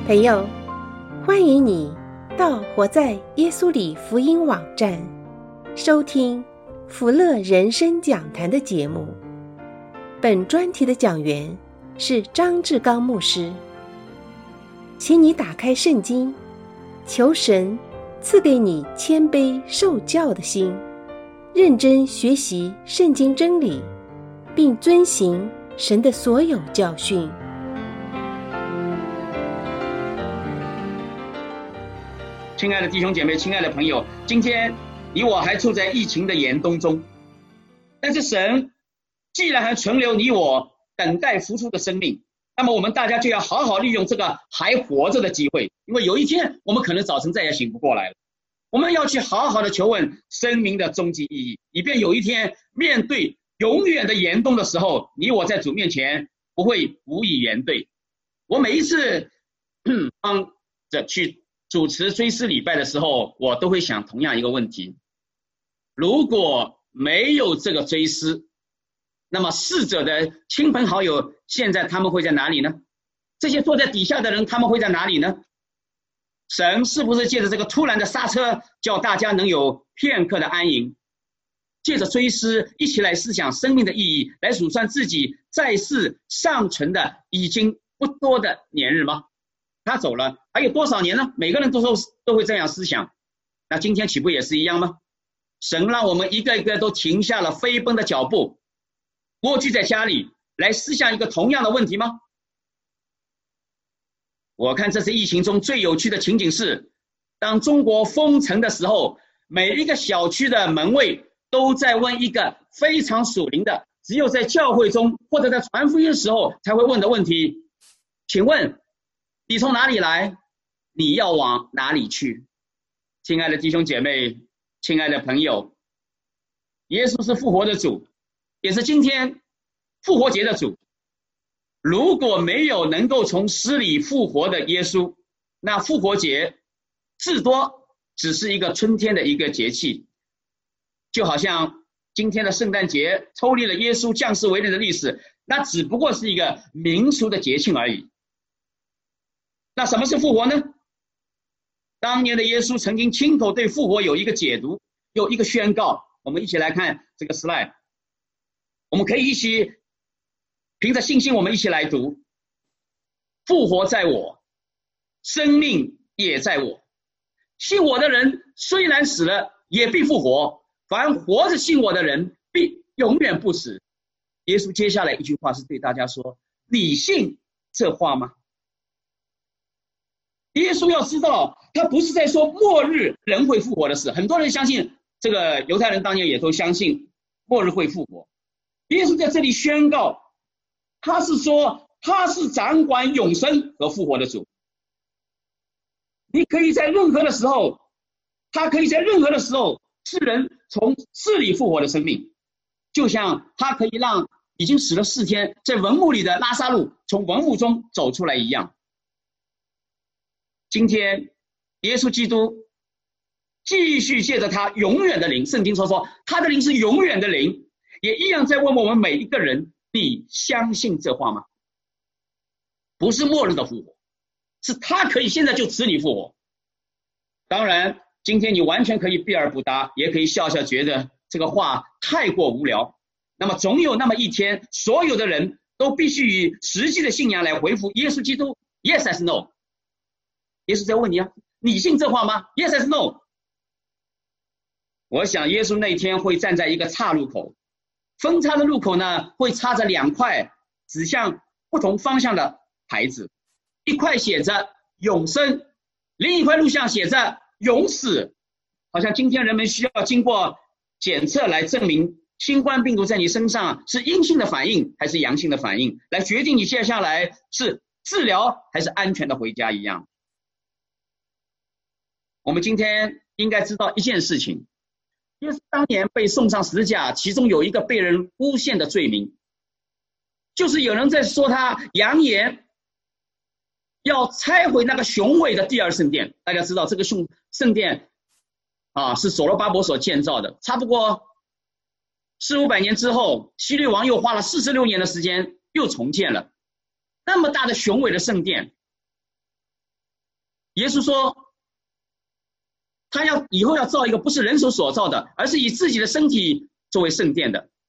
朋友，欢迎你到活在耶稣里福音网站收听福乐人生讲坛的节目。本专题的讲员是张志刚牧师。请你打开圣经，求神赐给你谦卑受教的心，认真学习圣经真理，并遵行神的所有教训。 亲爱的弟兄姐妹，亲爱的朋友，今天你我还处在疫情的严冬中，但是神既然还存留你我等待复出的生命，那么我们大家就要好好利用这个还活着的机会，因为有一天我们可能早晨再也醒不过来了。我们要去好好的求问生命的终极意义，以便有一天面对永远的严冬的时候，你我在主面前不会无以言对。我每一次帮着去主持追思礼拜的时候，我都会想同样一个问题：如果没有这个追思，那么逝者的亲朋好友现在他们会在哪里呢？这些坐在底下的人他们会在哪里呢？神是不是借着这个突然的刹车，叫大家能有片刻的安营，借着追思一起来思想生命的意义，来数算自己在世尚存的已经不多的年日吗？他走了还有多少年呢？每个人都会这样思想。那今天岂不也是一样吗？神让我们一个一个都停下了飞奔的脚步，蜗居在家里来思想一个同样的问题吗？我看这次疫情中最有趣的情景是，当中国封城的时候，每一个小区的门卫都在问一个非常属灵的，只有在教会中或者在传福音的时候才会问的问题：请问你从哪里来？你要往哪里去？亲爱的弟兄姐妹，亲爱的朋友，耶稣是复活的主，也是今天复活节的主。如果没有能够从死里复活的耶稣，那复活节至多只是一个春天的一个节气，就好像今天的圣诞节抽离了耶稣降世为人的历史，那只不过是一个民俗的节庆而已。那什么是复活呢？当年的耶稣曾经亲口对复活有一个解读，有一个宣告。我们一起来看这个 slide， 我们可以一起凭着信心，我们一起来读：复活在我，生命也在我。信我的人虽然死了，也必复活；凡活着信我的人，必永远不死。耶稣接下来一句话是对大家说：你信这话吗？耶稣要知道，他不是在说末日人会复活的事。很多人相信，这个犹太人当年也都相信末日会复活。耶稣在这里宣告，他是说他是掌管永生和复活的主。你可以在任何的时候，他可以在任何的时候使人从死里复活的生命，就像他可以让已经死了4天在坟墓里的拉撒路从坟墓中走出来一样。今天耶稣基督继续借着他永远的灵，圣经说他的灵是永远的灵，也一样在问我们每一个人：你相信这话吗？不是末日的复活，是他可以现在就使你复活。当然今天你完全可以避而不答，也可以笑笑觉得这个话太过无聊。那么总有那么一天，所有的人都必须以实际的信仰来回复耶稣基督 Yes as No。 耶稣在问你啊，你信这话吗？ Yes as No。 我想耶稣那天会站在一个岔路口，分叉的路口呢，会插着2块指向不同方向的牌子，一块写着永生，另一块录像写着永死。好像今天人们需要经过检测来证明新冠病毒在你身上是阴性的反应还是阳性的反应，来决定你接下来是治疗还是安全的回家一样。我们今天应该知道一件事情，耶稣当年被送上十字架，其中有一个被人诬陷的罪名，就是有人在说他扬言要拆毁那个雄伟的第2圣殿。大家知道这个圣殿是所罗巴伯所建造的，差不多400-500年之后，希律王又花了46年的时间又重建了那么大的雄伟的圣殿。 耶稣说，他以后要造一个不是人手所造的，而是以自己的身体作为圣殿的。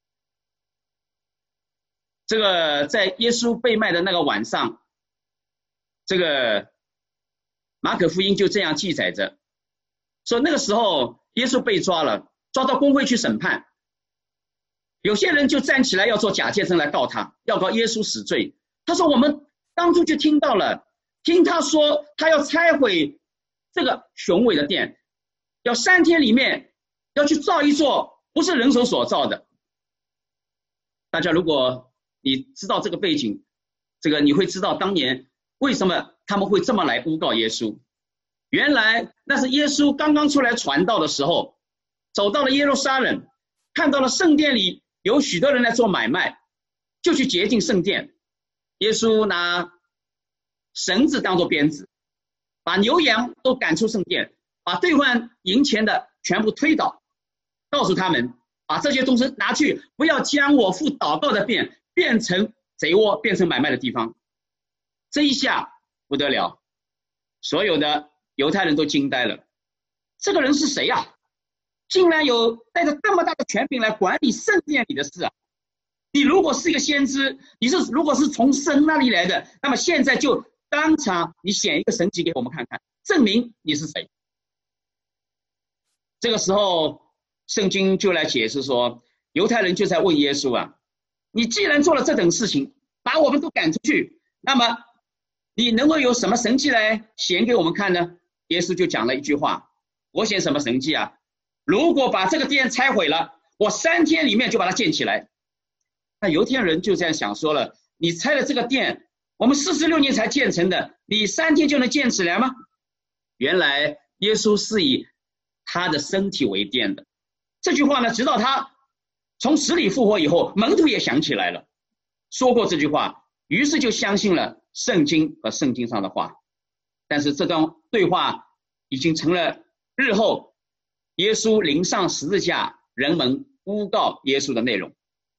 这个在耶稣被卖的那个晚上，这个马可福音就这样记载着，说那个时候耶稣被抓了，抓到公会去审判。有些人就站起来要做假见证来告他，要告耶稣死罪。他说我们当初就听到了，听他说他要拆毁这个雄伟的殿，要3天里面要去造一座不是人手所造的。大家如果你知道这个背景，你会知道当年为什么他们会这么来诬告耶稣。原来那是耶稣刚刚出来传道的时候，走到了耶路撒冷，看到了圣殿里有许多人来做买卖，就去洁净圣殿。耶稣拿绳子当作鞭子，把牛羊都赶出圣殿，把兑换银钱的全部推倒，告诉他们把这些东西拿去，不要将我父祷告的殿变成贼窝，变成买卖的地方。这一下不得了，所有的犹太人都惊呆了，这个人是谁啊？竟然有带着这么大的权柄来管理圣殿里的事啊！你如果是一个先知，如果是从神那里来的，那么现在就当场你显一个神迹给我们看看，证明你是谁。这个时候圣经就来解释说，犹太人就在问耶稣啊，你既然做了这等事情，把我们都赶出去，那么你能够有什么神迹来显给我们看呢？耶稣就讲了一句话，我显什么神迹啊？如果把这个殿拆毁了，我3天里面就把它建起来。那犹太人就这样想说了，你拆了这个殿，我们46年才建成的，你3天就能建起来吗？原来耶稣是以他的身体为殿的。这句话呢，直到他从死里复活以后，门徒也想起来了，说过这句话，于是就相信了圣经和圣经上的话。但是这段对话已经成了日后耶稣临上十字架人们诬告耶稣的内容。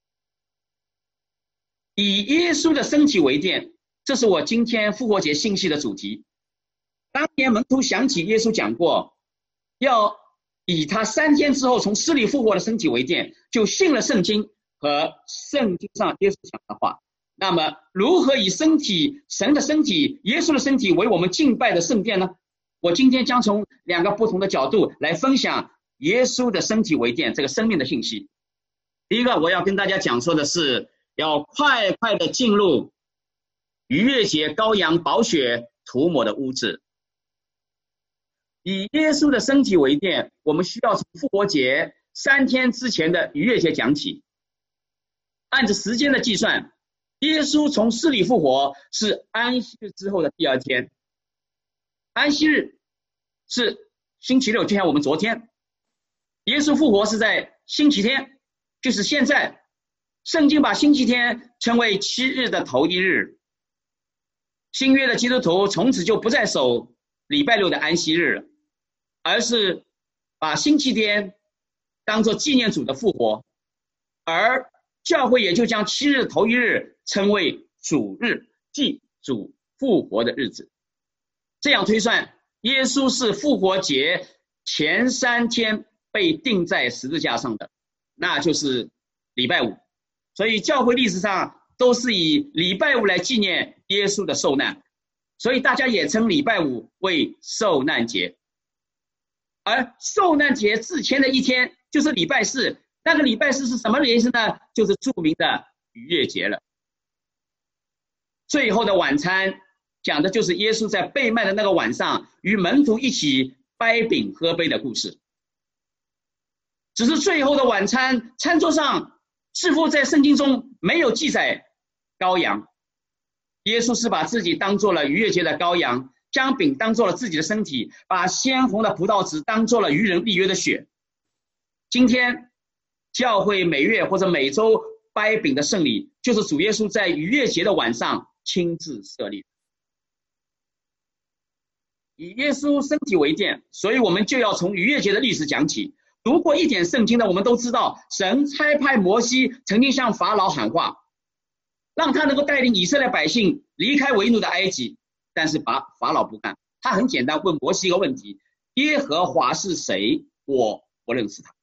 以耶稣的身体为殿，这是我今天复活节信息的主题。当年门徒想起耶稣讲过，要以他3天之后从死里复活的身体为殿，就信了圣经和圣经上耶稣讲的话。那么如何以神的身体耶稣的身体为我们敬拜的圣殿呢？我今天将从2个不同的角度来分享耶稣的身体为殿这个生命的信息。第一个我要跟大家讲说的是，要快快的进入逾越节羔羊宝血涂抹的屋子。以耶稣的身体为殿，我们需要从复活节3天之前的逾越节讲起。按着时间的计算，耶稣从死里复活是安息日之后的第2天。安息日是星期六，就像我们昨天。耶稣复活是在星期天，就是现在。圣经把星期天称为7日的头一日。新约的基督徒从此就不再守礼拜六的安息日了，而是把星期天当作纪念主的复活，而教会也就将7日头一日称为主日，即主复活的日子。这样推算，耶稣是复活节前3天被钉在十字架上的，那就是礼拜五。所以教会历史上都是以礼拜五来纪念耶稣的受难，所以大家也称礼拜五为受难节。而受难节之前的1天就是礼拜4，那个礼拜4是什么日子呢？就是著名的逾越节了。最后的晚餐讲的就是耶稣在被卖的那个晚上与门徒一起掰饼喝杯的故事。只是最后的晚餐餐桌上似乎在圣经中没有记载羔羊。耶稣是把自己当作了逾越节的羔羊，将饼当作了自己的身体，把鲜红的葡萄汁当作了与人立约的血。今天教会每月或者每周掰饼的圣礼，就是主耶稣在逾越节的晚上亲自设立。以耶稣身体为殿，所以我们就要从逾越节的历史讲起。读过一点圣经的我们都知道，神差派摩西曾经向法老喊话，让他能够带领以色列百姓离开为奴的埃及，但是法老不干， 他很简单问摩西一个问题：耶和华是谁？我不认识他。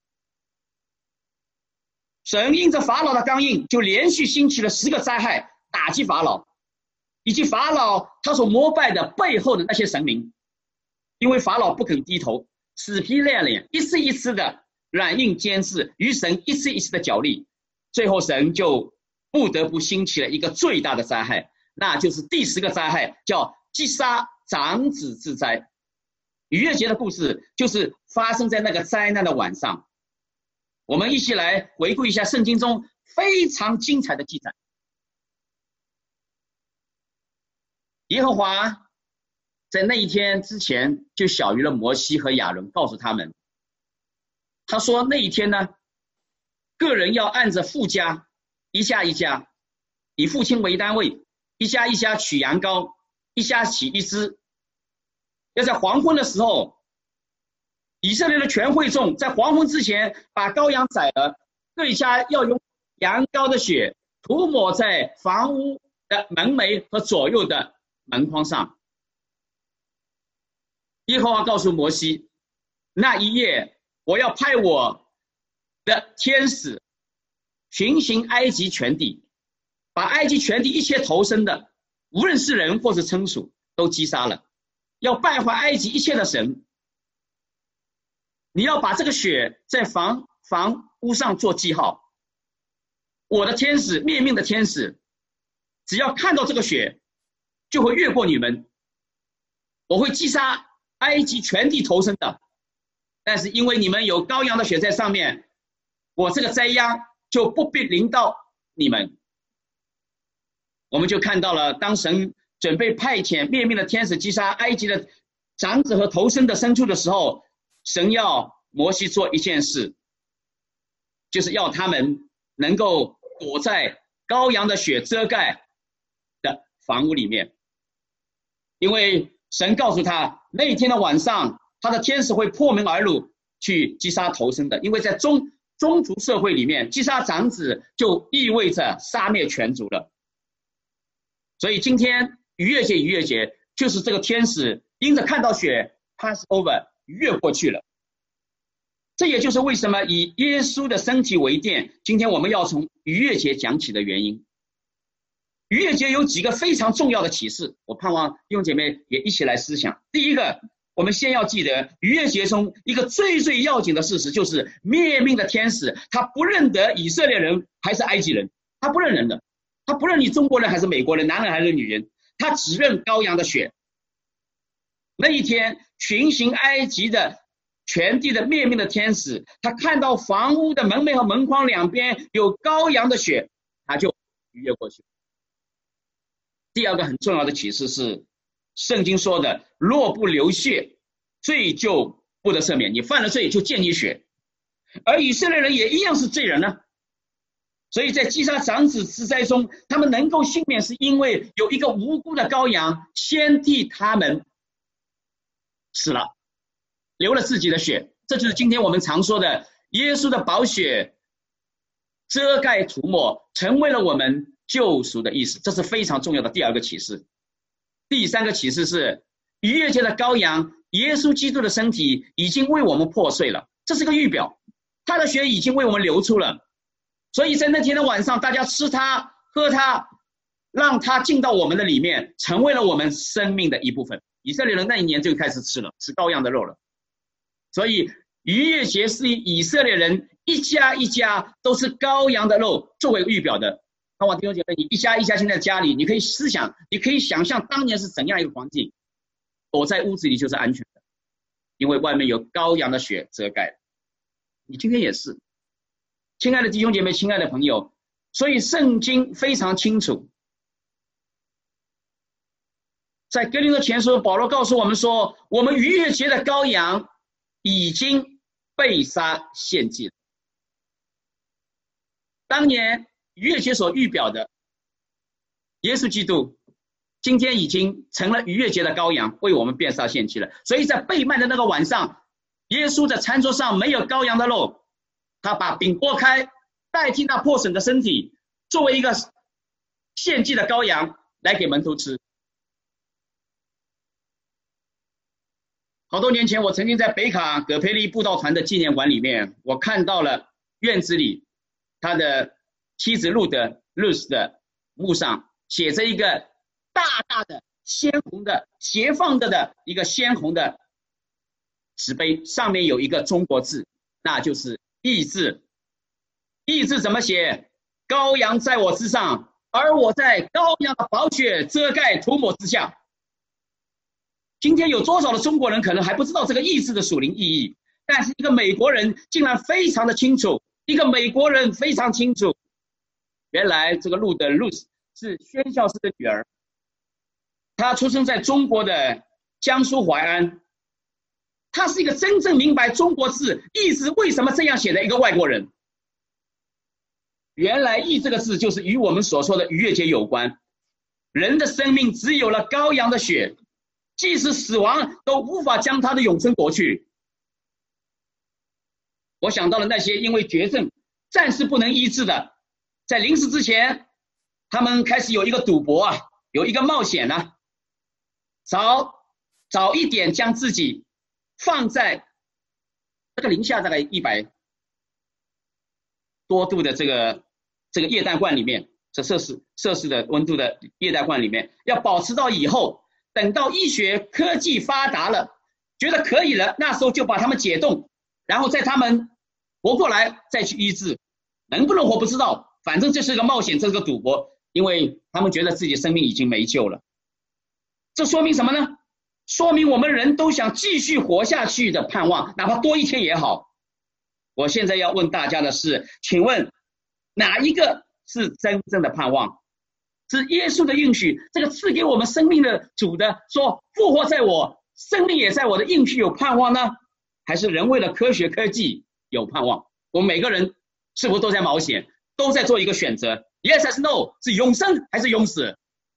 神因着法老的刚硬，就连续兴起了10个灾害，打击法老，以及法老他所膜拜的背后的那些神明。因为法老不肯低头，死皮赖脸，一次一次的软硬兼施，与神一次一次的角力，最后神就不得不兴起了一个最大的灾害，那就是第10个灾害，叫击杀长子之灾。逾越节的故事就是发生在那个灾难的晚上。我们一起来回顾一下圣经中非常精彩的记载。耶和华在那一天之前就晓谕了摩西和亚伦，告诉他们，他说那一天呢，个人要按着父家一家一家，以父亲为单位，一家一家取羊羔，一家起一只。要在黄昏的时候，以色列的全会众在黄昏之前把羔羊宰了，各一家要用羊羔的血涂抹在房屋的门楣和左右的门框上。耶和华告诉摩西，那一夜我要派我的天使巡行埃及全地，把埃及全地一切投生的，无论是人或是牲畜，都击杀了，要败坏埃及一切的神。你要把这个血在房屋上做记号。我的天使，灭命的天使，只要看到这个血，就会越过你们。我会击杀埃及全地投生的，但是因为你们有羔羊的血在上面，我这个灾殃就不必临到你们。我们就看到了，当神准备派遣灭命的天使击杀埃及的长子和头生的牲畜的时候，神要摩西做一件事，就是要他们能够躲在羔羊的血遮盖的房屋里面。因为神告诉他，那一天的晚上，他的天使会破门而入去击杀头生的。因为在宗族社会里面，击杀长子就意味着杀灭全族了。所以今天逾越节就是这个天使因着看到血 pass over 越过去了。这也就是为什么以耶稣的身体为殿，今天我们要从逾越节讲起的原因。逾越节有几个非常重要的启示，我盼望弟兄姐妹也一起来思想。第一个，我们先要记得逾越节中一个最要紧的事实，就是灭命的天使他不认得以色列人还是埃及人，他不认人的，他不认你中国人还是美国人，男人还是女人，他只认羔羊的血。那一天巡行埃及的全地的灭命的天使，他看到房屋的门楣和门框两边有羔羊的血，他就逾越过去。第二个很重要的启示是，圣经说的若不流血，罪就不得赦免，你犯了罪就见你血。而以色列人也一样是罪人呢，所以在击杀长子之灾中，他们能够幸免，是因为有一个无辜的羔羊先替他们死了，流了自己的血。这就是今天我们常说的耶稣的宝血遮盖涂抹，成为了我们救赎的意思。这是非常重要的第二个启示。第三个启示是，逾越节的羔羊耶稣基督的身体已经为我们破碎了，这是个预表，他的血已经为我们流出了。所以在那天的晚上，大家吃它喝它，让它进到我们的里面，成为了我们生命的一部分。以色列人那一年就开始吃羔羊的肉了。所以逾越节是以色列人一家一家都是羔羊的肉作为预表的。那我弟兄姐妹，你一家一家现在家里，你可以思想，你可以想象当年是怎样一个环境，躲在屋子里就是安全的，因为外面有羔羊的血遮盖。你今天也是，亲爱的弟兄姐妹，亲爱的朋友，所以圣经非常清楚，在哥林多前书，保罗告诉我们说，我们逾越节的羔羊已经被杀献祭了。当年逾越节所预表的耶稣基督，今天已经成了逾越节的羔羊，为我们变杀献祭了。所以在被卖的那个晚上，耶稣的餐桌上没有羔羊的肉，他把饼拨开，代替那破损的身体，作为一个献祭的羔羊来给门徒吃。 好多年前，我曾经在北卡葛培利布道团的纪念馆里面，我看到了院子里他的妻子路德 Ruth 的墓上写着一个大大的鲜红的斜放着的一个鲜红的石碑，上面有一个中国字，那就是义字。义字怎么写？羔羊在我之上，而我在羔羊的宝血遮盖涂抹之下。今天有多少的中国人可能还不知道这个义字的属灵意义，但是一个美国人竟然非常的清楚，一个美国人非常清楚，原来这个路德 Ruth 是宣教师的女儿，她出生在中国的江苏淮安，她是一个真正明白中国字义字为什么这样写的一个外国人。原来义这个字就是与我们所说的逾越节有关，人的生命只有了羔羊的血，即使死亡都无法将他的永生夺去。我想到了那些因为绝症暂时不能医治的，在临死之前，他们开始有一个赌博啊，有一个冒险啊，早一点将自己放在这个零下大概100多度的这个液氮罐里面，这摄氏的温度的液氮罐里面，要保持到以后，等到医学科技发达了，觉得可以了，那时候就把他们解冻，然后在他们活过来再去医治，能不能活不知道，反正这是个冒险，这是个赌博，因为他们觉得自己生命已经没救了。这说明什么呢？说明我们人都想继续活下去的盼望，哪怕多一天也好。我现在要问大家的是，请问哪一个是真正的盼望？是耶稣的应许，这个赐给我们生命的主的说复活在我，生命也在我的应许有盼望呢？还是人为了科学科技有盼望？我们每个人是否都在冒险，都在做一个选择 Yes as no， 是永生还是永死？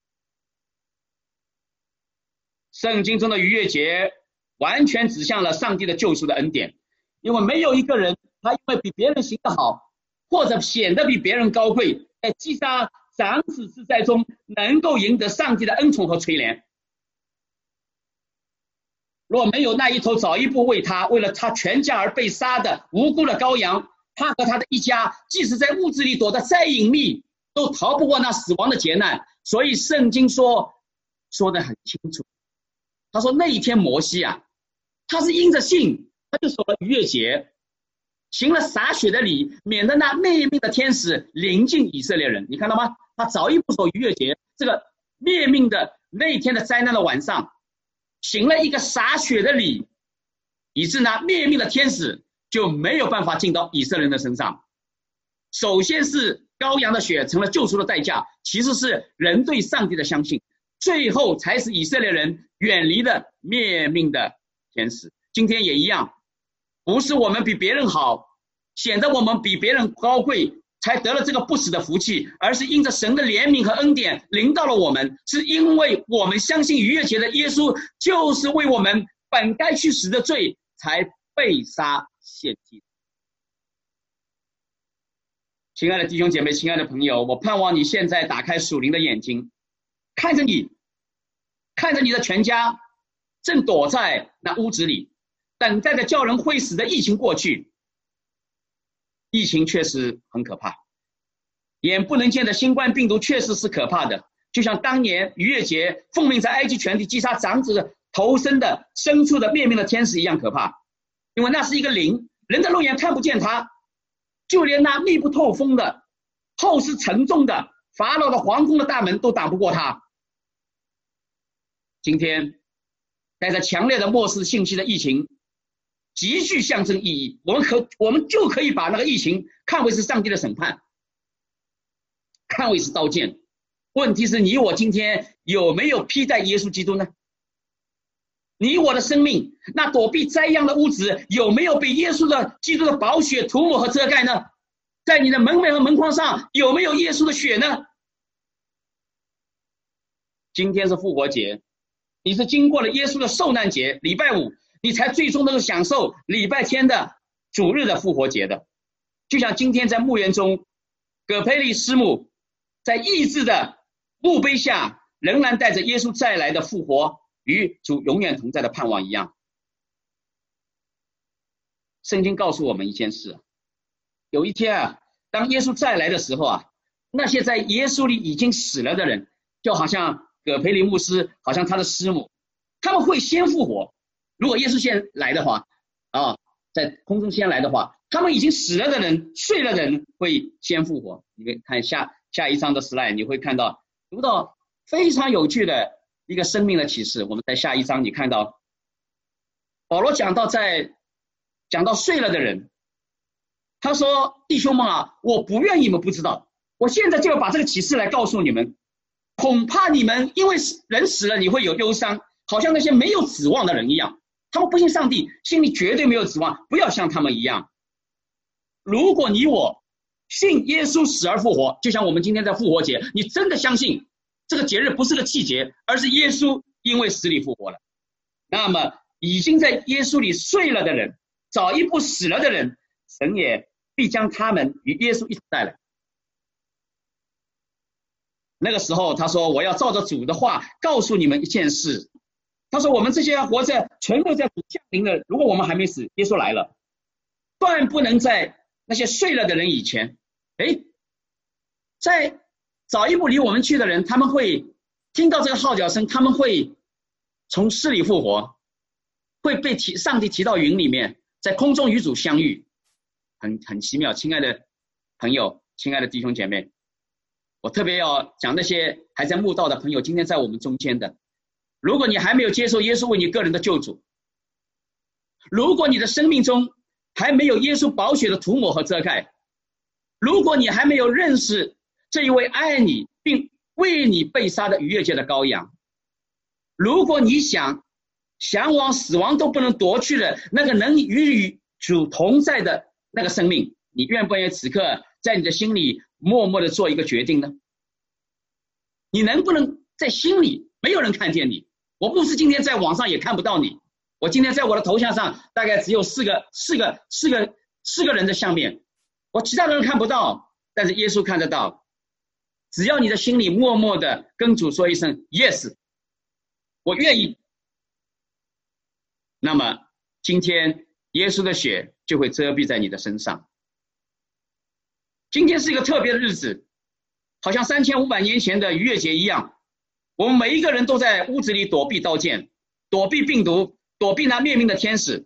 圣经中的逾越节完全指向了上帝的救赎的恩典，因为没有一个人他因为比别人行得好，或者显得比别人高贵，在击杀长子之灾中能够赢得上帝的恩宠和垂怜。若没有那一头早一步为了他全家而被杀的无辜的羔羊，他和他的一家即使在屋子里躲得再隐秘，都逃不过那死亡的劫难。所以圣经说得很清楚，他说那一天摩西啊，他是因着信，他就守了逾越节，行了洒血的礼，免得那灭命的天使临近以色列人。你看到吗？他早一步守逾越节，这个灭命的那一天的灾难的晚上，行了一个洒血的礼，以致那灭命的天使就没有办法进到以色列人的身上。首先是羔羊的血成了救赎的代价，其次是人对上帝的相信，最后才是以色列人远离了灭命的天使。今天也一样，不是我们比别人好，显得我们比别人高贵，才得了这个不死的福气，而是因着神的怜悯和恩典临到了我们，是因为我们相信逾越节的耶稣就是为我们本该去死的罪才被杀献祭。亲爱的弟兄姐妹，亲爱的朋友，我盼望你现在打开属灵的眼睛，看着你的全家正躲在那屋子里，等待着叫人会死的疫情过去。疫情确实很可怕，眼不能见的新冠病毒确实是可怕的，就像当年逾越节奉命在埃及全地击杀长子头生的牲畜的灭命的天使一样可怕。因为那是一个灵，人的肉眼看不见它，就连那密不透风的后世沉重的法老的皇宫的大门都挡不过它。今天带着强烈的末世信息的疫情极具象征意义，我们就可以把那个疫情看为是上帝的审判，看为是刀剑。问题是你我今天有没有披戴耶稣基督呢？你我的生命那躲避灾殃的屋子有没有被耶稣的基督的宝血涂抹和遮盖呢？在你的门楣和门框上有没有耶稣的血呢？今天是复活节，你是经过了耶稣的受难节，礼拜五你才最终能够享受礼拜天的主日的复活节的。就像今天在墓园中，葛培利师母在义字的墓碑下仍然带着耶稣再来的复活与主永远同在的盼望一样。 圣经告诉我们一件事，有一天啊，当耶稣再来的时候啊，那些在耶稣里已经死了的人，就好像葛培林牧师，好像他的师母，他们会先复活。如果耶稣先来的话啊，在空中先来的话，他们已经死了的人、睡了的人会先复活。你可以看下一章的 slide， 你会看到读到非常有趣的一个生命的启示。我们在下一章你看到保罗讲到睡了的人，他说：“弟兄们啊，我不愿意你们不知道，我现在就要把这个启示来告诉你们。恐怕你们因为人死了，你会有忧伤，好像那些没有指望的人一样。他们不信上帝，心里绝对没有指望，不要像他们一样。如果你我信耶稣死而复活，就像我们今天在复活节，你真的相信这个节日不是个季节，而是耶稣因为死里复活了，那么已经在耶稣里睡了的人，早一步死了的人，神也必将他们与耶稣一起带来。那个时候他说，我要照着主的话告诉你们一件事。他说，我们这些活着存留在主降临的，如果我们还没死，耶稣来了，断不能在那些睡了的人以前。在早一步离我们去的人，他们会听到这个号角声，他们会从死里复活，会被上帝提到云里面，在空中与主相遇，很奇妙。亲爱的朋友，亲爱的弟兄姐妹，我特别要讲那些还在慕道的朋友，今天在我们中间的，如果你还没有接受耶稣为你个人的救主，如果你的生命中还没有耶稣宝血的涂抹和遮盖，如果你还没有认识这一位爱你并为你被杀的逾越节的羔羊，如果你向往死亡都不能夺去的那个能与主同在的那个生命，你愿不愿意此刻在你的心里默默的做一个决定呢？你能不能在心里，没有人看见你，我牧师今天在网上也看不到你，我今天在我的头像上大概只有四个人的相面，我其他的人看不到，但是耶稣看得到。只要你的心里默默的跟主说一声 yes， 我愿意，那么今天耶稣的血就会遮蔽在你的身上。今天是一个特别的日子，好像3500年前的逾越节一样，我们每一个人都在屋子里躲避刀剑，躲避病毒，躲避那灭命的天使。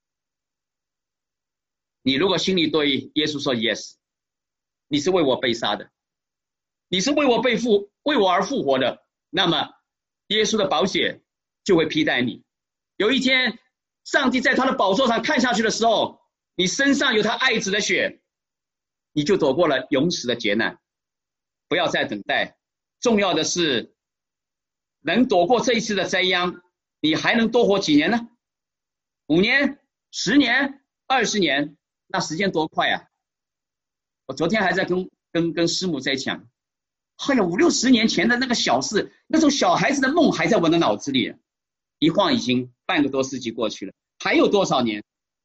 你如果心里对耶稣说 yes， 你是为我被杀的，你是为我而复活的，那么耶稣的宝血就会披戴你。有一天上帝在他的宝座上看下去的时候，你身上有他爱子的血，你就躲过了永死的劫难。不要再等待，重要的是能躲过这一次的灾殃，你还能多活几年呢？5年、10年、20年，那时间多快啊！我昨天还在跟师母在讲，哎呀，5、60年前的那个小事，那种小孩子的梦还在我的脑子里，一晃已经半个多世纪过去了，还有多少年？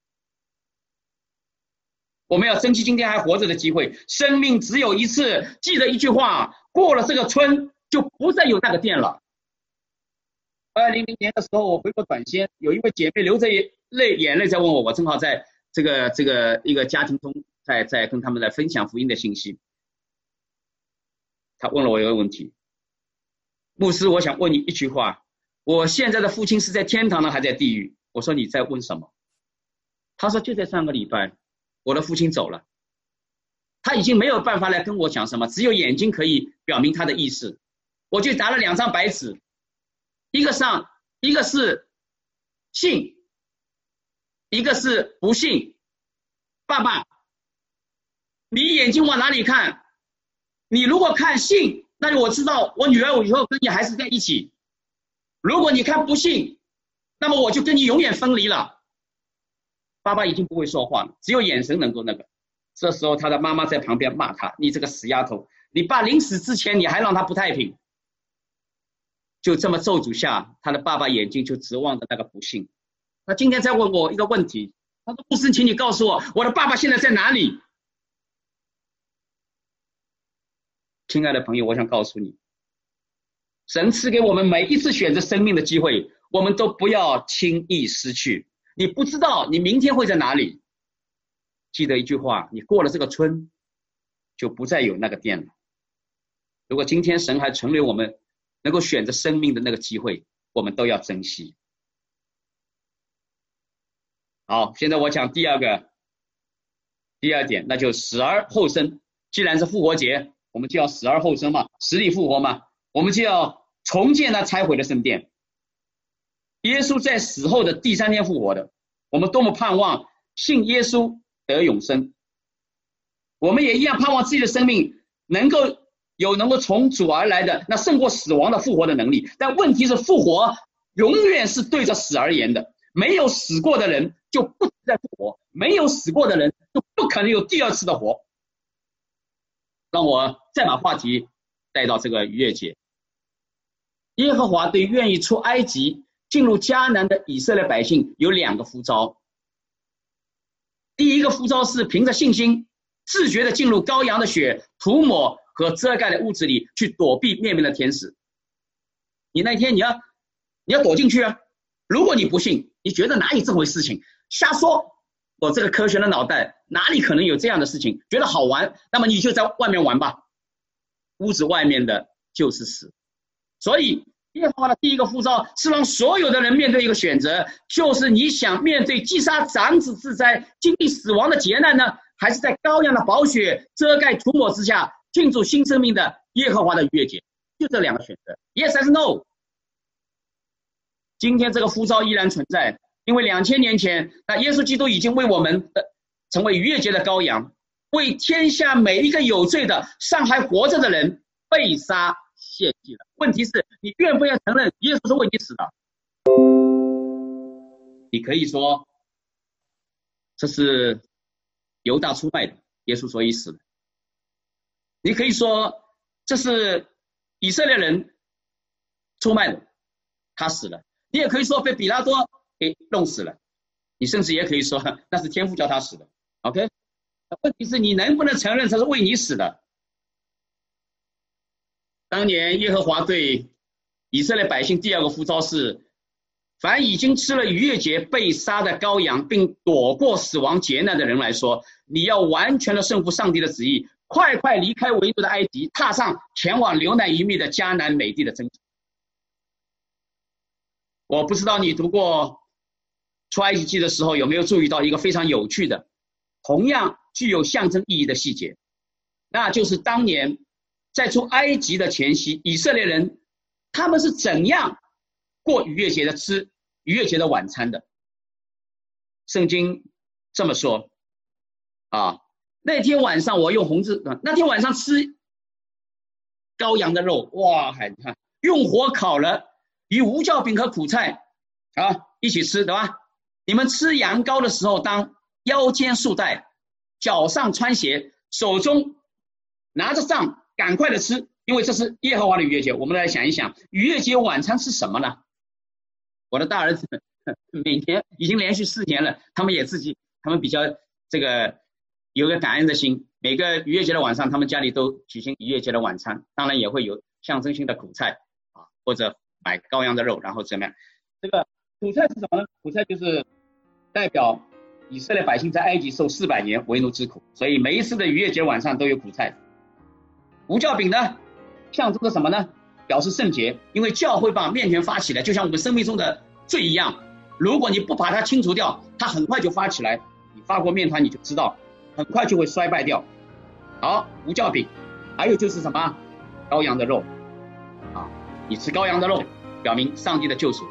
我们要珍惜今天还活着的机会，生命只有一次，记得一句话，过了这个村就不再有那个店了。2000年的时候，我回国短宣，有一位姐妹流着眼泪在问我，我正好在这个一个家庭中在跟他们来分享福音的信息。他问了我一个问题，牧师，我想问你一句话，我现在的父亲是在天堂呢还在地狱？我说你在问什么？他说就在上个礼拜我的父亲走了，他已经没有办法来跟我讲什么，只有眼睛可以表明他的意思。我就拿了2张白纸，一个是信，一个是不信。爸爸，你眼睛往哪里看？你如果看信，那就我知道我女儿我以后跟你还是在一起。如果你看不信，那么我就跟你永远分离了。爸爸已经不会说话了，只有眼神能够那个。这时候他的妈妈在旁边骂他，你这个死丫头，你爸临死之前你还让他不太平。就这么咒诅下，他的爸爸眼睛就直望着那个不幸。他今天在问我一个问题，他说牧师，请你告诉我，我的爸爸现在在哪里？亲爱的朋友，我想告诉你，神赐给我们每一次选择生命的机会，我们都不要轻易失去。你不知道你明天会在哪里， 记得一句话，你过了这个村，就不再有那个店了。如果今天神还存留我们能够选择生命的那个机会，我们都要珍惜。好，现在我讲第二点，那就死而后生。既然是复活节，我们就要死而后生嘛，死里复活嘛，我们就要重建那拆毁的圣殿。耶稣在死后的第3天复活的，我们多么盼望信耶稣得永生。我们也一样盼望自己的生命能够从主而来的那胜过死亡的复活的能力。但问题是，复活永远是对着死而言的，没有死过的人就不能再复活，没有死过的人就不可能有第二次的活。让我再把话题带到这个逾越节。耶和华对愿意出埃及进入迦南的以色列百姓有2个呼召。第一个呼召是凭着信心自觉地进入羔羊的血涂抹和遮盖的屋子里去躲避面的天使。你那天你要躲进去啊！如果你不信，你觉得哪有这回事情，瞎说，我这个科学的脑袋哪里可能有这样的事情，觉得好玩，那么你就在外面玩吧。屋子外面的就是死。所以耶和华的第一个呼召是让所有的人面对一个选择，就是你想面对击杀长子之灾经历死亡的劫难呢，还是在羔羊的宝血遮盖涂抹之下进入新生命的耶和华的逾越节。就这2个选择， Yes还是 No。 今天这个呼召依然存在，因为2000年前那耶稣基督已经为我们成为逾越节的羔羊，为天下每一个有罪的尚还活着的人被杀献祭了。问题是，你愿不愿意承认耶稣是为你死的？你可以说这是犹大出卖的，耶稣所以死的。你可以说这是以色列人出卖的，他死了。你也可以说被比拉多给弄死了，你甚至也可以说那是天父叫他死的。 OK， 问题是你能不能承认这是为你死的？当年耶和华对以色列百姓第2个呼召是，凡已经吃了逾越节被杀的羔羊并躲过死亡劫难的人来说，你要完全的顺服上帝的旨意，快快离开为奴的埃及，踏上前往流奶与蜜的迦南美地的征程。我不知道你读过出埃及记的时候有没有注意到一个非常有趣的同样具有象征意义的细节，那就是当年在出埃及的前夕，以色列人他们是怎样过逾越节的，吃逾越节的晚餐的。圣经这么说啊，那天晚上我用红字，那天晚上吃羔羊的肉，哇，你看用火烤了，与无酵饼和苦菜一起吃，对吧？你们吃羊羔的时候，当腰间束带，脚上穿鞋，手中拿着杖，赶快的吃，因为这是耶和华的逾越节。我们来想一想，逾越节晚餐吃什么呢？我的大儿子每年已经连续4年了，他们比较这个有个感恩的心，每个逾越节的晚上，他们家里都举行逾越节的晚餐，当然也会有象征性的苦菜或者买羔羊的肉，然后怎么样？这个苦菜是什么呢？苦菜就是代表以色列百姓在埃及受400年为奴之苦，所以每一次的逾越节晚上都有苦菜。无酵饼呢，象征着什么呢？表示圣洁，因为教会把面团发起来，就像我们生命中的罪一样，如果你不把它清除掉，它很快就发起来。你发过面团，你就知道，很快就会衰败掉。好，无酵饼，还有就是什么？羔羊的肉你吃羔羊的肉，表明上帝的救赎。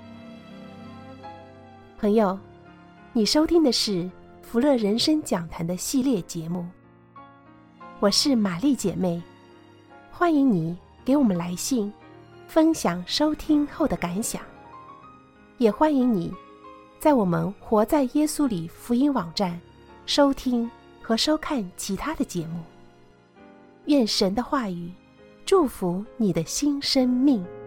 朋友，你收听的是福乐人生讲坛的系列节目，我是玛丽姐妹，欢迎你给我们来信，分享收听后的感想，也欢迎你在我们活在耶稣里福音网站收听和收看其他的节目。愿神的话语祝福你的新生命。